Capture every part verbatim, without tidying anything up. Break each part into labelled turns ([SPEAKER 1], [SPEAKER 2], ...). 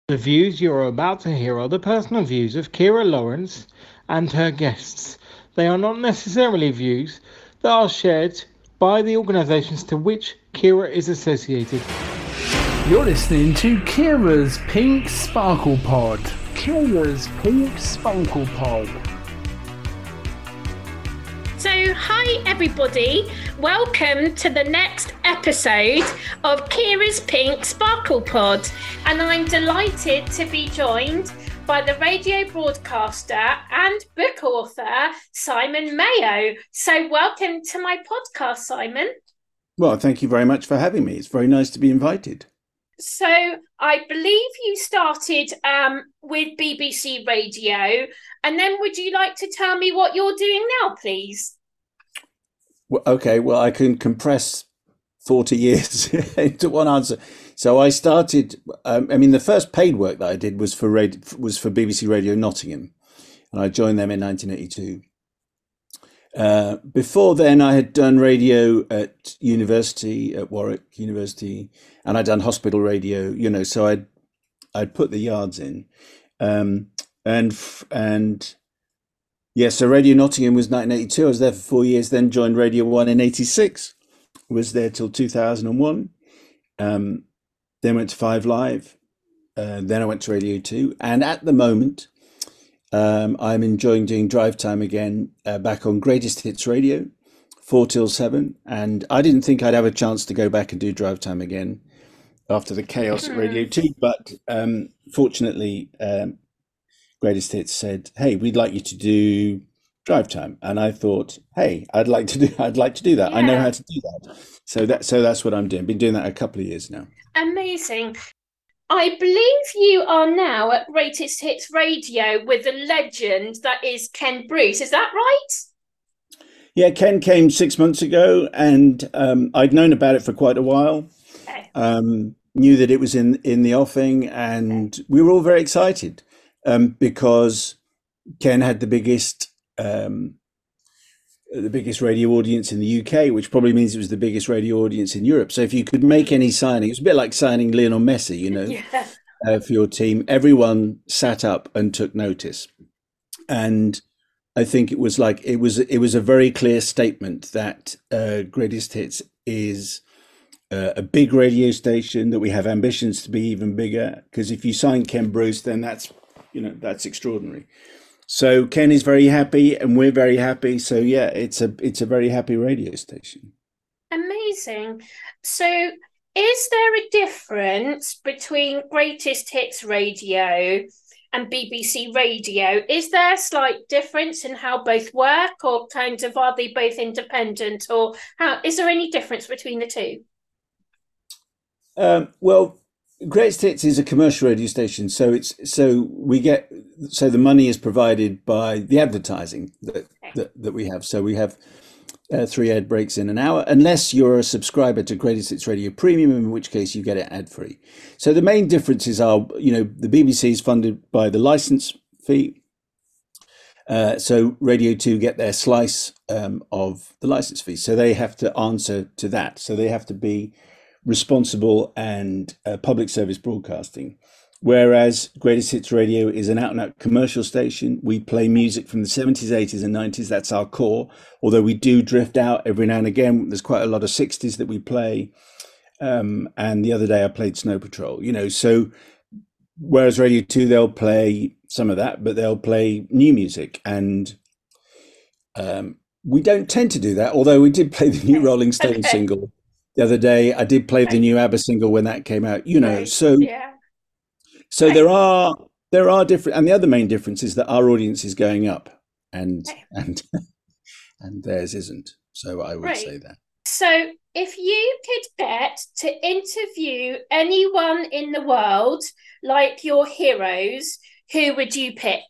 [SPEAKER 1] The views you are about to hear are the personal views of Kira Lawrence and her guests. They are not necessarily views that are shared by the organisations to which Kira is associated.
[SPEAKER 2] You're listening to Kira's Pink Sparkle Pod.
[SPEAKER 3] Kira's Pink Sparkle Pod.
[SPEAKER 4] So, hi everybody, welcome to the next episode of Kira's Pink Sparkle Pod, and I'm delighted to be joined by the radio broadcaster and book author Simon Mayo. So welcome to my podcast, Simon.
[SPEAKER 5] Well, thank you very much for having me. It's very nice to be invited.
[SPEAKER 4] So I believe you started um, with B B C Radio, and then would you like to tell me what you're doing now, please?
[SPEAKER 5] Well, okay, well, I can compress forty years into one answer. So I started, um, I mean, the first paid work that I did was for radio, was for B B C Radio Nottingham, and I joined them in nineteen eighty-two. Uh, before then, I had done radio at university, at Warwick University, and I'd done hospital radio, you know, so I'd, I'd put the yards in. Um, and, and yeah, so Radio Nottingham was nineteen eighty-two. I was there for four years, then joined Radio one in eighty-six, was there till two thousand one. Um, then went to Five Live. Uh, then I went to Radio two. And at the moment, Um, I'm enjoying doing drive time again, uh, back on Greatest Hits Radio, four till seven. And I didn't think I'd have a chance to go back and do drive time again after the chaos at Radio two. But um, fortunately, um, Greatest Hits said, "Hey, we'd like you to do drive time." And I thought, "Hey, I'd like to do, I'd like to do that.
[SPEAKER 4] Yeah.
[SPEAKER 5] I know how to do that." So that, so that's what I'm doing. Been doing that a couple of years now.
[SPEAKER 4] Amazing. I believe you are now at Greatest Hits Radio with a legend that is Ken Bruce. Is that right?
[SPEAKER 5] Yeah, Ken came six months ago, and um, I'd known about it for quite a while.
[SPEAKER 4] Okay.
[SPEAKER 5] Um, knew that it was in in the offing, and we were all very excited um, because Ken had the biggest um, the biggest radio audience in the U K, which probably means it was the biggest radio audience in Europe. So if you could make any signing, it was a bit like signing Lionel Messi, you know,
[SPEAKER 4] Yeah.
[SPEAKER 5] uh, for your team. Everyone sat up and took notice, and I think it was like it was it was a very clear statement that uh, Greatest Hits is uh, a big radio station, that we have ambitions to be even bigger. Because if you sign Ken Bruce, then that's you know that's extraordinary. So Ken is very happy, and we're very happy. So yeah, it's a it's a very happy radio station.
[SPEAKER 4] Amazing. So, is there a difference between Greatest Hits Radio and B B C Radio? Is there a slight difference in how both work, or kind of are they both independent, or how is there any difference between the two?
[SPEAKER 5] Um, well, Greatest Hits is a commercial radio station, so it's so we get so the money is provided by the advertising that that, that we have. So we have uh, three ad breaks in an hour, unless you're a subscriber to Greatest Hits Radio Premium, in which case you get it ad free. So the main differences are, you know, the B B C is funded by the license fee. Uh, so Radio two get their slice um, of the license fee, so they have to answer to that. So they have to be responsible and uh, public service broadcasting, whereas Greatest Hits Radio is an out-and-out commercial station. We play music from the seventies, eighties and nineties. That's our core, although we do drift out every now and again. There's quite a lot of sixties that we play, um, and the other day I played Snow Patrol, you know. So whereas Radio two, they'll play some of that, but they'll play new music, and um, we don't tend to do that, although we did play the new Rolling Stones single the other day. I did play the new ABBA single when that came out, you know.
[SPEAKER 4] Right.
[SPEAKER 5] So,
[SPEAKER 4] Yeah.
[SPEAKER 5] so there are there are different, and the other main difference is that our audience is going up, and
[SPEAKER 4] Right.
[SPEAKER 5] and and theirs isn't. So I would
[SPEAKER 4] Right.
[SPEAKER 5] say that.
[SPEAKER 4] So, if you could get to interview anyone in the world, like your heroes, who would you pick?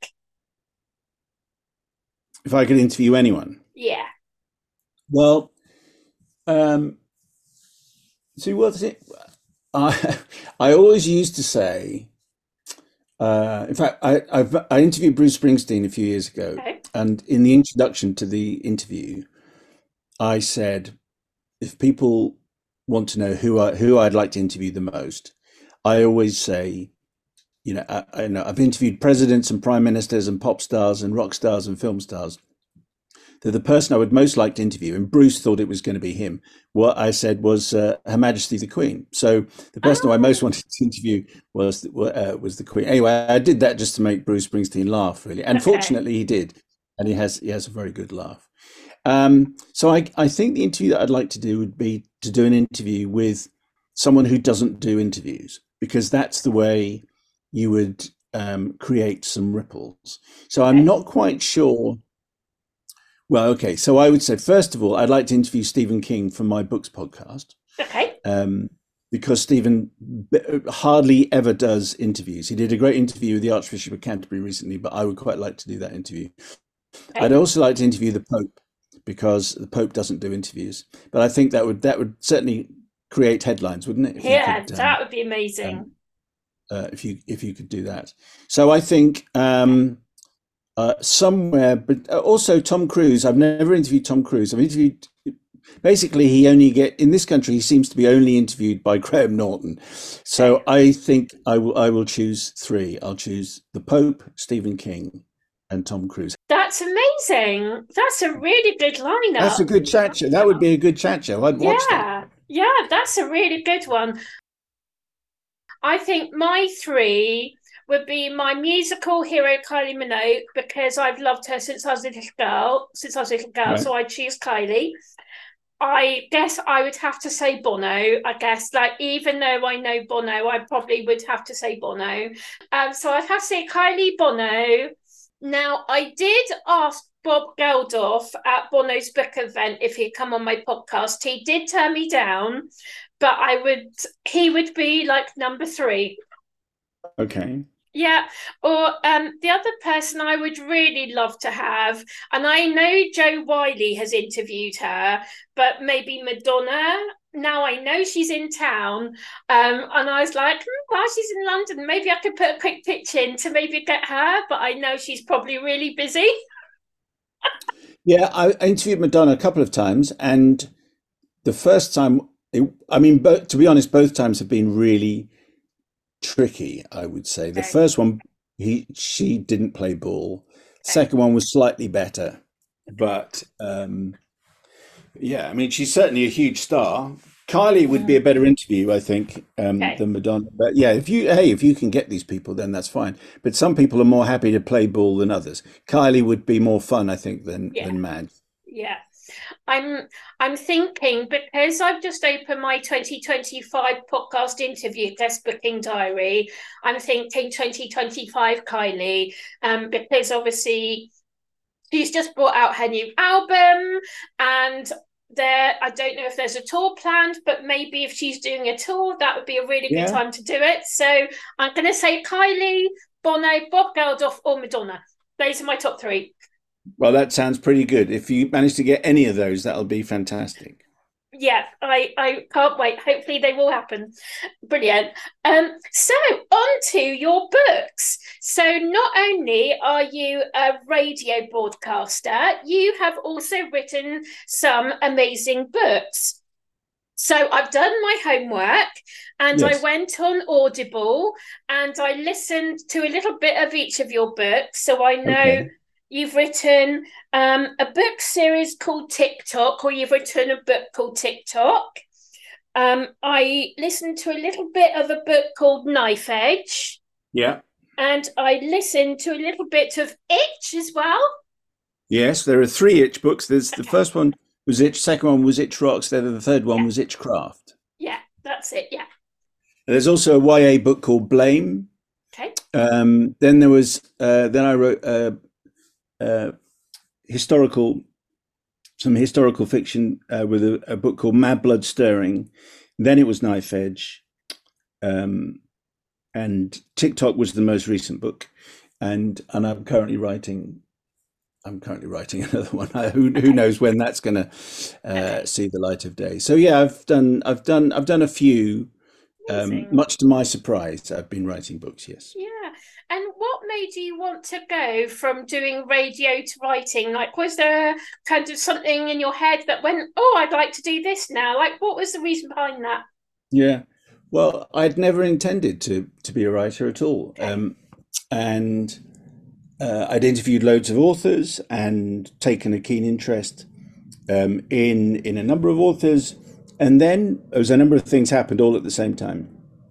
[SPEAKER 5] If I could interview anyone,
[SPEAKER 4] Yeah.
[SPEAKER 5] well, um, see what's it? I I always used to say. Uh, in fact, I I've, I interviewed Bruce Springsteen a few years ago,
[SPEAKER 4] Okay.
[SPEAKER 5] and in the introduction to the interview, I said, if people want to know who I who I'd like to interview the most, I always say you know, I, I know I've interviewed presidents and prime ministers and pop stars and rock stars and film stars. That the person I would most like to interview, and Bruce thought it was going to be him, what I said was uh, Her Majesty the Queen. So the person oh. who I most wanted to interview was uh, was the Queen. Anyway, I did that just to make Bruce Springsteen laugh, really. And okay. fortunately, he did. And he has he has a very good laugh. Um, so I, I think the interview that I'd like to do would be to do an interview with someone who doesn't do interviews, because that's the way you would um, create some ripples. So I'm not quite sure. Well, okay. So I would say, first of all, I'd like to interview Stephen King from my books podcast.
[SPEAKER 4] Okay.
[SPEAKER 5] Um, because Stephen hardly ever does interviews. He did a great interview with the Archbishop of Canterbury recently, but I would quite like to do that interview. Okay. I'd also like to interview the Pope, because the Pope doesn't do interviews. But I think that would that would certainly create headlines, wouldn't it? If
[SPEAKER 4] yeah,
[SPEAKER 5] could, um,
[SPEAKER 4] that would be amazing.
[SPEAKER 5] Um, uh, if you if you could do that. So I think. Um, Uh, somewhere, but also Tom Cruise. I've never interviewed Tom Cruise. I've interviewed, basically he only get, in this country, he seems to be only interviewed by Graham Norton. So I think I will I will choose three. I'll choose the Pope, Stephen King, and Tom Cruise.
[SPEAKER 4] That's amazing. That's a really good lineup.
[SPEAKER 5] That's a good chat show. That would be a good chat show. I'd watch
[SPEAKER 4] yeah,
[SPEAKER 5] that.
[SPEAKER 4] Yeah, that's a really good one. I think my three would be my musical hero, Kylie Minogue, because I've loved her since I was a little girl, since I was a little girl, right. So I choose Kylie. I guess I would have to say Bono. I guess, like, even though I know Bono, I probably would have to say Bono. Um, so I'd have to say Kylie, Bono. Now, I did ask Bob Geldof at Bono's book event if he'd come on my podcast. He did turn me down, but I would, he would be like number three.
[SPEAKER 5] Okay.
[SPEAKER 4] Yeah, or um, the other person I would really love to have, and I know Jo Whiley has interviewed her, but maybe Madonna. Now I know she's in town, um, and I was like, hmm, well, she's in London. Maybe I could put a quick pitch in to maybe get her, but I know she's probably really busy.
[SPEAKER 5] Yeah, I interviewed Madonna a couple of times, and the first time, it, I mean, but to be honest, both times have been really tricky, I would say. The first one, he she didn't play ball. Second one was slightly better, but um, yeah, I mean, she's certainly a huge star. Kylie would be a better interview, I think, um, okay. than Madonna. But yeah, if you hey, if you can get these people, then that's fine. But some people are more happy to play ball than others. Kylie would be more fun, I think, than yeah. than Mad.
[SPEAKER 4] Yeah. I'm I'm thinking, because I've just opened my twenty twenty-five podcast interview guest booking diary, I'm thinking twenty twenty-five Kylie, um, because obviously she's just brought out her new album, and there I don't know if there's a tour planned, but maybe if she's doing a tour, that would be a really yeah. good time to do it. So I'm going to say Kylie, Bono, Bob Geldof, or Madonna. Those are my top three.
[SPEAKER 5] Well, that sounds pretty good. If you manage to get any of those, that'll be fantastic.
[SPEAKER 4] Yeah, I, I can't wait. Hopefully they will happen. Brilliant. Um, so on to your books. So not only are you a radio broadcaster, you have also written some amazing books. So I've done my homework, and yes. I went on Audible and I listened to a little bit of each of your books. So I know... Okay. You've written um, a book series called TikTok, or you've written a book called TikTok. Um, I listened to a little bit of a book called Knife Edge.
[SPEAKER 5] Yeah.
[SPEAKER 4] And I listened to a little bit of Itch as well.
[SPEAKER 5] Yes, there are three Itch books. There's okay. The first one was Itch, second one was Itch Rocks, then the third one yeah. was Itchcraft.
[SPEAKER 4] Yeah, that's it, yeah.
[SPEAKER 5] There's also a Y A book called Blame.
[SPEAKER 4] Okay.
[SPEAKER 5] Um, then there was, uh, then I wrote... Uh, Uh, historical, some historical fiction uh, with a, a book called Mad Blood Stirring. Then it was Knife Edge, um, and TikTok was the most recent book. And and I'm currently writing. I'm currently writing another one. who who knows when that's going to uh, see the light of day? So yeah, I've done I've done I've done a few. Um, much to my surprise, I've been writing books. Yes.
[SPEAKER 4] Yeah. And what made you want to go from doing radio to writing? Like, was there kind of something in your head that went, oh, I'd like to do this now? Like, what was the reason behind that?
[SPEAKER 5] Yeah. Well, I'd never intended to to be a writer at all, um, and uh, I'd interviewed loads of authors and taken a keen interest um, in in a number of authors, and then there was a number of things happened all at the same time.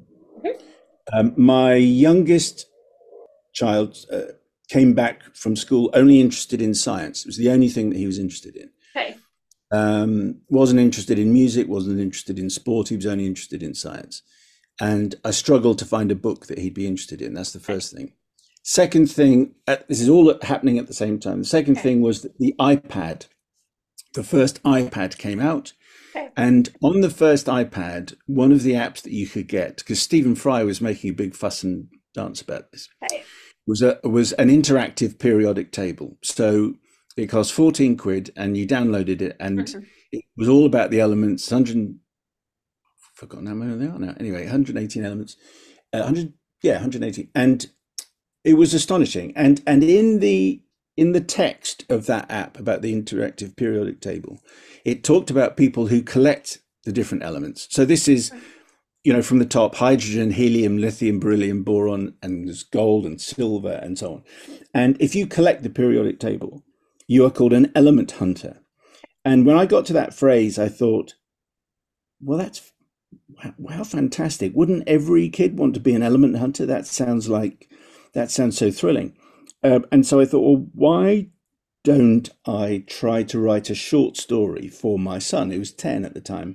[SPEAKER 5] Um, my youngest child uh, came back from school only interested in science. It was the only thing that he was interested in.
[SPEAKER 4] Okay.
[SPEAKER 5] Um, wasn't interested in music, wasn't interested in sport. He was only interested in science. And I struggled to find a book that he'd be interested in. That's the first thing. Second thing, uh, this is all happening at the same time. The second
[SPEAKER 4] Okay.
[SPEAKER 5] thing was that the iPad, the first iPad came out.
[SPEAKER 4] Okay.
[SPEAKER 5] And on the first iPad, one of the apps that you could get, because Stephen Fry was making a big fuss and dance about this,
[SPEAKER 4] Okay.
[SPEAKER 5] was a was an interactive periodic table. So it cost fourteen quid and you downloaded it, and
[SPEAKER 4] Mhm.
[SPEAKER 5] it was all about the elements, one hundred, forgotten how many they are now. Anyway, one hundred eighteen elements, uh, one hundred, yeah, one hundred eighty. And it was astonishing. And and in the in the text of that app about the interactive periodic table, it talked about people who collect the different elements. So this is, you know, from the top, hydrogen, helium, lithium, beryllium, boron, and there's gold and silver and so on. And if you collect the periodic table, you are called an element hunter. And when I got to that phrase, I thought, well, that's, how fantastic. Wouldn't every kid want to be an element hunter? That sounds like, that sounds so thrilling. Uh, and so I thought, well, why don't I try to write a short story for my son, who was ten at the time?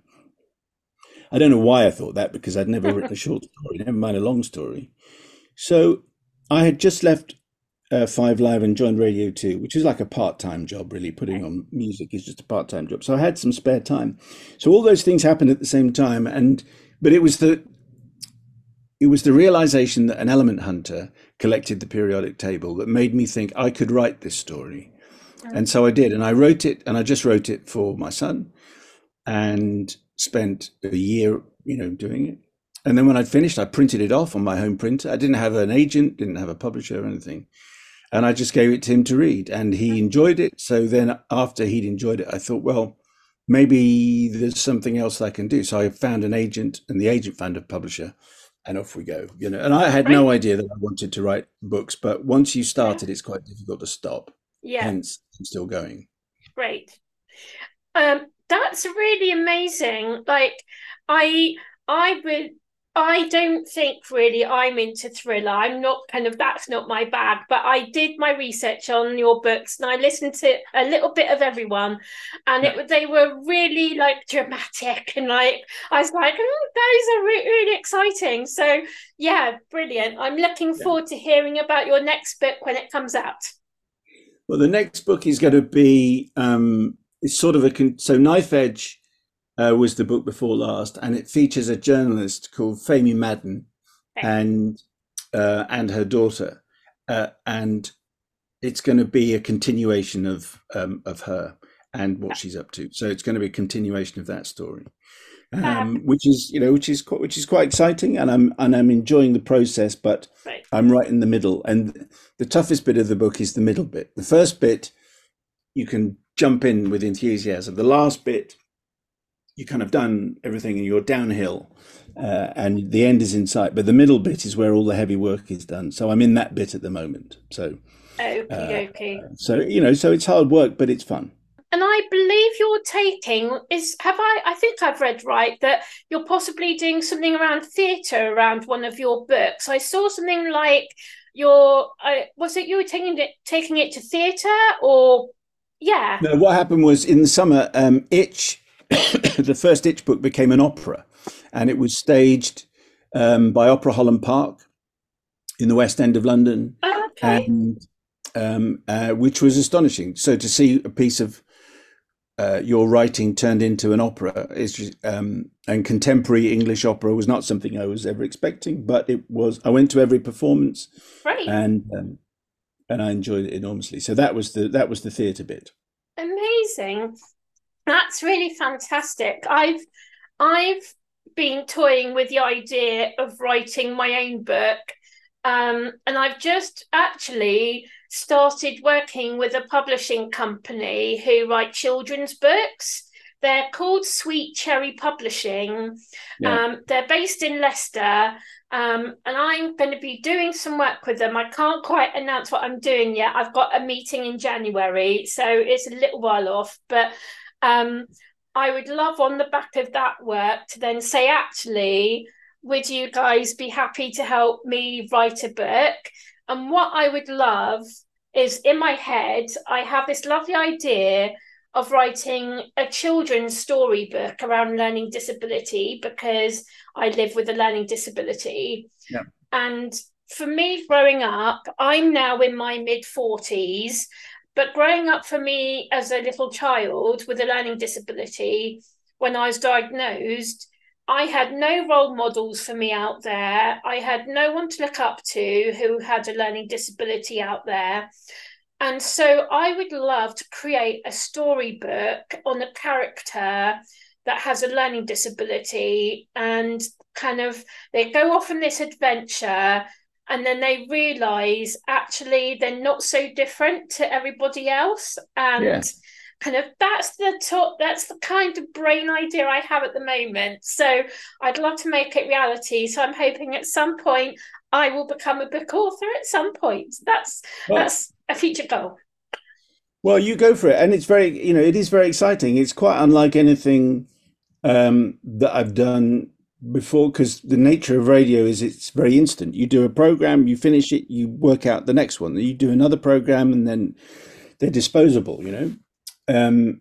[SPEAKER 5] I don't know why I thought that, because I'd never written a short story, never mind a long story. So I had just left uh, Five Live and joined Radio two, which is like a part-time job, really. Putting on music is just a part-time job. So I had some spare time. So all those things happened at the same time. And but it was the it was the realization that an element hunter collected the periodic table that made me think I could write this story. And so I did. And I wrote it, and I just wrote it for my son, and spent a year, you know, doing it. And then when I'd finished, I printed it off on my home printer. I didn't have an agent, didn't have a publisher or anything. And I just gave it to him to read, and he enjoyed it. So then after he'd enjoyed it, I thought, well, maybe there's something else I can do. So I found an agent, and the agent found a publisher, and off we go, you know. And I had no idea that I wanted to write books, but once you started, it's quite difficult to stop.
[SPEAKER 4] Yeah.
[SPEAKER 5] Hence, I'm still going.
[SPEAKER 4] Great. Um, that's really amazing. Like, I, I would, I don't think really I'm into thriller. I'm not kind of, that's not my bag, but I did my research on your books and I listened to a little bit of everyone, and it they were really like dramatic, and like, I was like, oh, those are re- really exciting. So yeah, brilliant. I'm looking
[SPEAKER 5] Yeah.
[SPEAKER 4] forward to hearing about your next book when it comes out.
[SPEAKER 5] Well, the next book is going to be, um, it's sort of a, con- so Knife Edge uh, was the book before last, and it features a journalist called Femi Madden
[SPEAKER 4] Okay.
[SPEAKER 5] and uh, and her daughter. Uh, and it's going to be a continuation of um, of her and what she's up to. So it's going to be a continuation of that story. Um, which is, you know, which is quite, which is quite exciting, and I'm and I'm enjoying the process. But
[SPEAKER 4] Right.
[SPEAKER 5] I'm right in the middle, and the toughest bit of the book is the middle bit. The first bit, you can jump in with enthusiasm. The last bit, you kind of done everything, and you're downhill, uh, and the end is in sight. But the middle bit is where all the heavy work is done. So I'm in that bit at the moment. So,
[SPEAKER 4] Okie
[SPEAKER 5] uh,
[SPEAKER 4] dokie.
[SPEAKER 5] so you know, so it's hard work, but it's fun.
[SPEAKER 4] And I believe you're taking is have I I think I've read right that you're possibly doing something around theatre around one of your books. I saw something like your uh, was it you were taking it taking it to theatre, or yeah.
[SPEAKER 5] No, what happened was in the summer, um, Itch, the first Itch book became an opera, and it was staged um, by Opera Holland Park in the West End of London,
[SPEAKER 4] Okay.
[SPEAKER 5] and um, uh, which was astonishing. So to see a piece of uh, your writing turned into an opera is just, um, and contemporary English opera was not something I was ever expecting, but it was. I went to every performance,
[SPEAKER 4] Right.
[SPEAKER 5] and um, and I enjoyed it enormously. So that was the that was the theatre bit.
[SPEAKER 4] Amazing. That's really fantastic. I've I've been toying with the idea of writing my own book. Um, and I've just actually started working with a publishing company who write children's books. They're called Sweet Cherry Publishing.
[SPEAKER 5] Yeah.
[SPEAKER 4] Um, they're based in Leicester. Um, and I'm going to be doing some work with them. I can't quite announce what I'm doing yet. I've got a meeting in January, so it's a little while off. But um, I would love on the back of that work to then say, actually, would you guys be happy to help me write a book? And what I would love is, in my head, I have this lovely idea of writing a children's storybook around learning disability, because I live with a learning disability.
[SPEAKER 5] Yeah.
[SPEAKER 4] And for me, growing up, I'm now in my mid forties, but growing up for me as a little child with a learning disability, when I was diagnosed, I had no role models for me out there. I had no one to look up to who had a learning disability out there. And so I would love to create a storybook on a character that has a learning disability, and kind of they go off on this adventure, and then they realise actually they're not so different to everybody else. And yeah. kind of that's the top, that's the kind of brain idea I have at the moment. So I'd love to make it reality. So I'm hoping at some point I will become a book author at some point. That's well, that's a future goal.
[SPEAKER 5] Well, you go for it. And it's very, you know, it is very exciting. It's quite unlike anything um, that I've done before, because the nature of radio is it's very instant. You do a program, you finish it, you work out the next one. You do another program, and then they're disposable, you know. Um,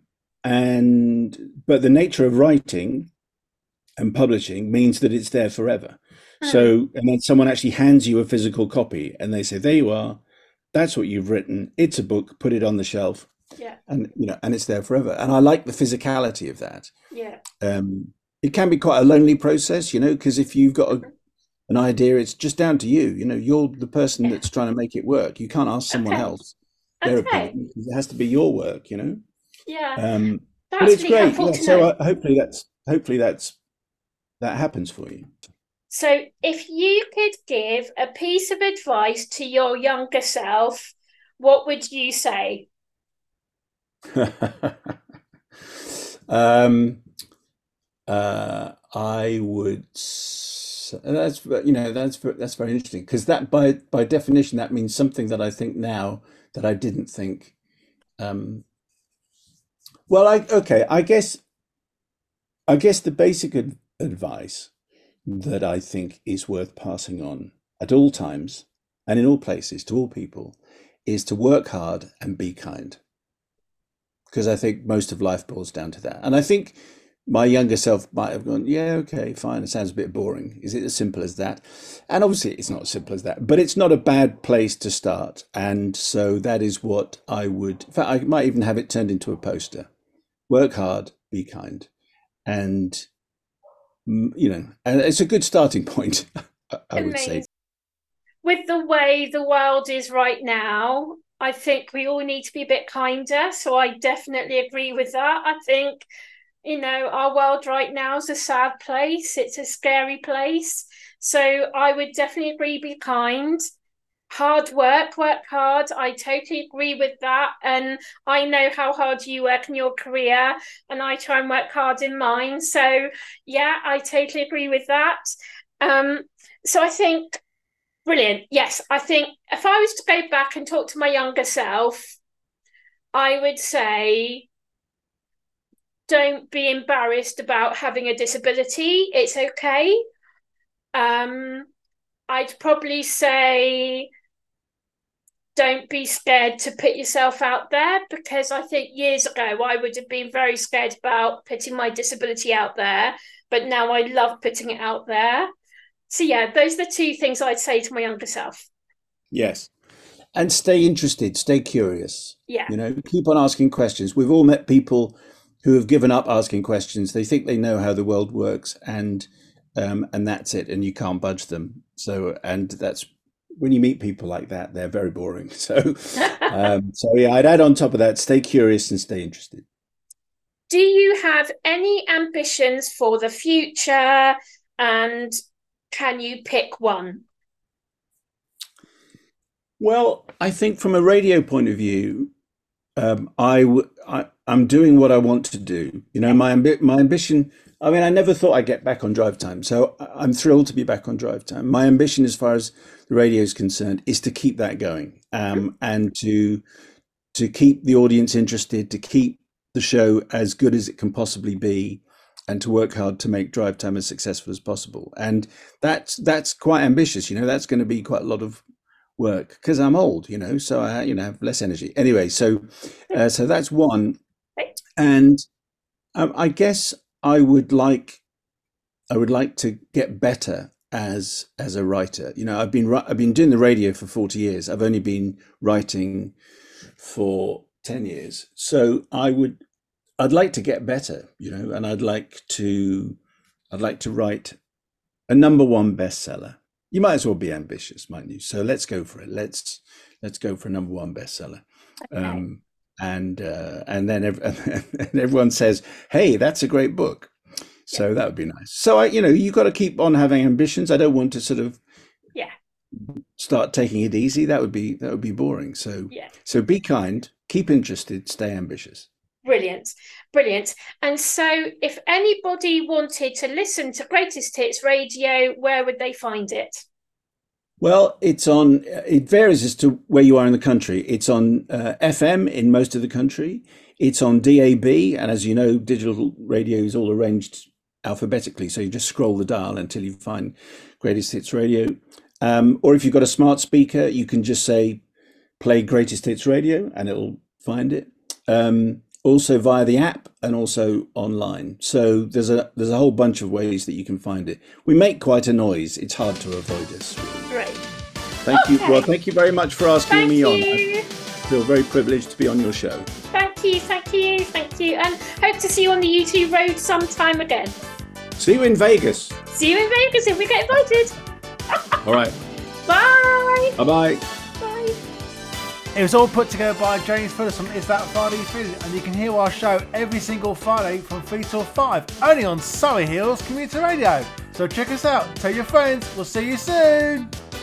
[SPEAKER 5] and but the nature of writing and publishing means that it's there forever. Mm. So, and then someone actually hands you a physical copy, and they say, "There you are. That's what you've written. It's a book. Put it on the shelf."
[SPEAKER 4] Yeah.
[SPEAKER 5] And you know, and it's there forever. And I like the physicality of that.
[SPEAKER 4] Yeah.
[SPEAKER 5] Um, it can be quite a lonely process, you know, because if you've got a, an idea, it's just down to you. You know, you're the person that's trying to make it work. You can't ask someone okay. else their okay. opinion. It has to be your work, you know.
[SPEAKER 4] Yeah.
[SPEAKER 5] Um,
[SPEAKER 4] that's
[SPEAKER 5] but it's
[SPEAKER 4] really
[SPEAKER 5] great. Yeah, so I, hopefully that's hopefully that's that happens for you.
[SPEAKER 4] So if you could give a piece of advice to your younger self, what would you say?
[SPEAKER 5] um, uh, I would. That's you know that's that's very interesting, because that by by definition that means something that I think now that I didn't think. Um, well, I okay. I guess. I guess the basic ad- advice that I think is worth passing on at all times and in all places to all people is to work hard and be kind. Because I think most of life boils down to that. And I think my younger self might have gone, yeah, okay, fine. It sounds a bit boring. Is it as simple as that? And obviously it's not as simple as that, but it's not a bad place to start. And so that is what I would, in fact, I might even have it turned into a poster. Work hard, be kind. And, you know, and it's a good starting point, I would say.
[SPEAKER 4] With the way the world is right now, I think we all need to be a bit kinder. So I definitely agree with that. I think, you know, our world right now is a sad place. It's a scary place. So I would definitely agree, be kind. Hard work, work hard. I totally agree with that. And I know how hard you work in your career, and I try and work hard in mine. So yeah, I totally agree with that. Um, so I think, brilliant. Yes, I think if I was to go back and talk to my younger self, I would say, don't be embarrassed about having a disability. It's okay. Um, I'd probably say, don't be scared to put yourself out there, because I think years ago I would have been very scared about putting my disability out there, but now I love putting it out there. So yeah, those are the two things I'd say to my younger self.
[SPEAKER 5] Yes. And stay interested, stay curious.
[SPEAKER 4] Yeah.
[SPEAKER 5] You know, keep on asking questions. We've all met people who have given up asking questions. They think they know how the world works, and um, and that's it, and you can't budge them. So, and that's, when you meet people like that, they're very boring. So, um, so yeah, I'd add on top of that, stay curious and stay interested.
[SPEAKER 4] Do you have any ambitions for the future, and can you pick one?
[SPEAKER 5] Well, I think from a radio point of view, um, I, w- I I'm doing what I want to do. You know, my ambi- my ambition. I mean, I never thought I'd get back on Drive Time, so I- I'm thrilled to be back on Drive Time. My ambition, as far as the radio is concerned, is to keep that going, um, and to to keep the audience interested, to keep the show as good as it can possibly be, and to work hard to make Drive Time as successful as possible. And that's that's quite ambitious. You know, that's going to be quite a lot of work because I'm old. You know, so I you know have less energy. Anyway, so uh, so that's one, and um, I guess I would like I would like to get better as as a writer. You know, I've been ri- I've been doing the radio for forty years. I've only been writing for ten years. So I would I'd like to get better, you know, and I'd like to I'd like to write a number one bestseller. You might as well be ambitious, mightn't you? So let's go for it. Let's let's go for a number one bestseller.
[SPEAKER 4] Okay.
[SPEAKER 5] Um and uh, and then ev- and everyone says, "Hey, that's a great book." So that would be nice. So I, you know, you got to keep on having ambitions. I don't want to sort of
[SPEAKER 4] Yeah.
[SPEAKER 5] start taking it easy. That would be that would be boring. So
[SPEAKER 4] Yeah.
[SPEAKER 5] so be kind, keep interested, stay ambitious.
[SPEAKER 4] Brilliant, brilliant. And so, if anybody wanted to listen to Greatest Hits Radio, where would they find it?
[SPEAKER 5] Well, it's on. It varies as to where you are in the country. It's on uh, F M in most of the country. It's on D A B, and as you know, digital radio is all arranged alphabetically. So you just scroll the dial until you find Greatest Hits Radio. Um, or if you've got a smart speaker, you can just say "Play Greatest Hits Radio" and it'll find it. Um, also via the app and also online. So there's a there's a whole bunch of ways that you can find it. We make quite a noise. It's hard to avoid us. Really.
[SPEAKER 4] Great.
[SPEAKER 5] Thank
[SPEAKER 4] Okay.
[SPEAKER 5] you. Well, thank you very much for asking
[SPEAKER 4] Thank
[SPEAKER 5] me on.
[SPEAKER 4] you.
[SPEAKER 5] I feel very privileged to be on your show.
[SPEAKER 4] Thank you, thank you, thank you. And hope to see you on the YouTube road sometime again.
[SPEAKER 5] See you in Vegas.
[SPEAKER 4] See you in Vegas if we get invited.
[SPEAKER 5] All right.
[SPEAKER 4] Bye.
[SPEAKER 5] Bye bye.
[SPEAKER 4] Bye.
[SPEAKER 2] It was all put together by James Phillips from Is That Friday Feeling, and you can hear our show every single Friday from three till five, only on Surrey Hills Community Radio. So check us out, tell your friends, we'll see you soon.